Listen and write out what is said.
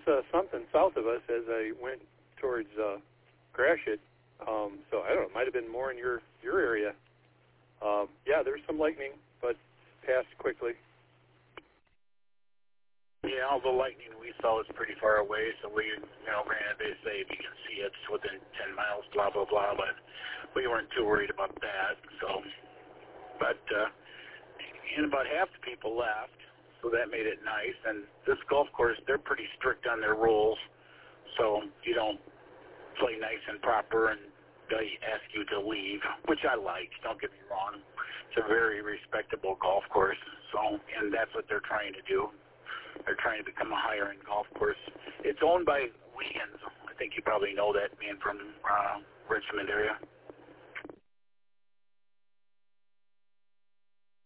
something south of us as I went towards Gratiot. So I don't know, it might have been more in your area. Yeah, there's some lightning, but passed quickly. Yeah, all the lightning we saw was pretty far away, so we, granted they say if you can see it's within 10 miles, blah, blah, blah, but we weren't too worried about that. So, but, and about half the people left, so that made it nice. And this golf course, they're pretty strict on their rules, so you don't play nice and proper and they ask you to leave, which I like, don't get me wrong. It's a very respectable golf course, so, and that's what they're trying to do. They're trying to become a higher-end golf course. It's owned by Wiegand's. I think you probably know that, being from Richmond area.